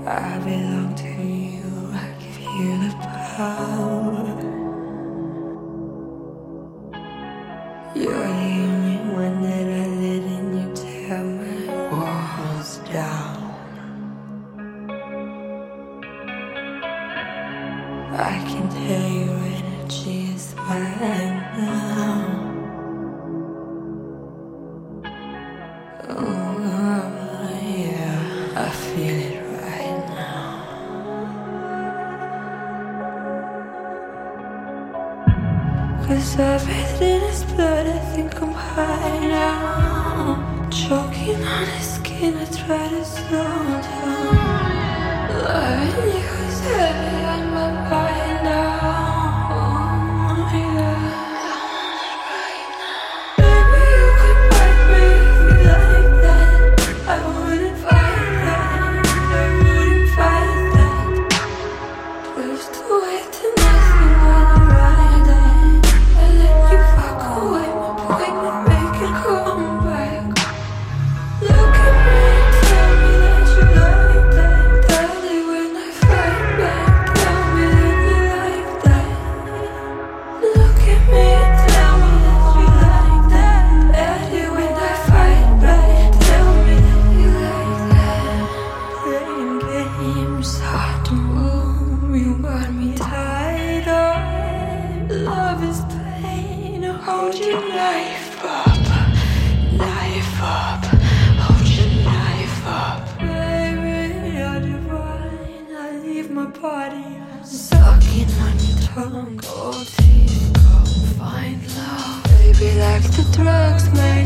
I belong to you, I give you the power. You're the only one that I let in, you tear my walls down. I can tell your energy is mine now. Oh yeah, I feel it right now. 'Cause I bathed in his blood, I think I'm high now. Choking on his skin, I try to slow down. Loving you is heavy on my mind now. Yeah. Baby, you could fight me if you like that. I wouldn't fight that. I wouldn't fight that. Used to wait till nothing when I ride it. I let you fuck away my point and make it come back. Look at me and tell me that you like that. Tell me when I fight back. Tell me that you like that. Look at me and tell me that you like that. Tell me when I fight back. Tell me that you like that. Playing games hard to move. You got me tied up. Love is pain. Hold your knife up. Knife up. Hold your knife up. Baby, you're divine. I leave my body sucking on your tongue. Gold teeth, come find love. Baby, like the drugs, man.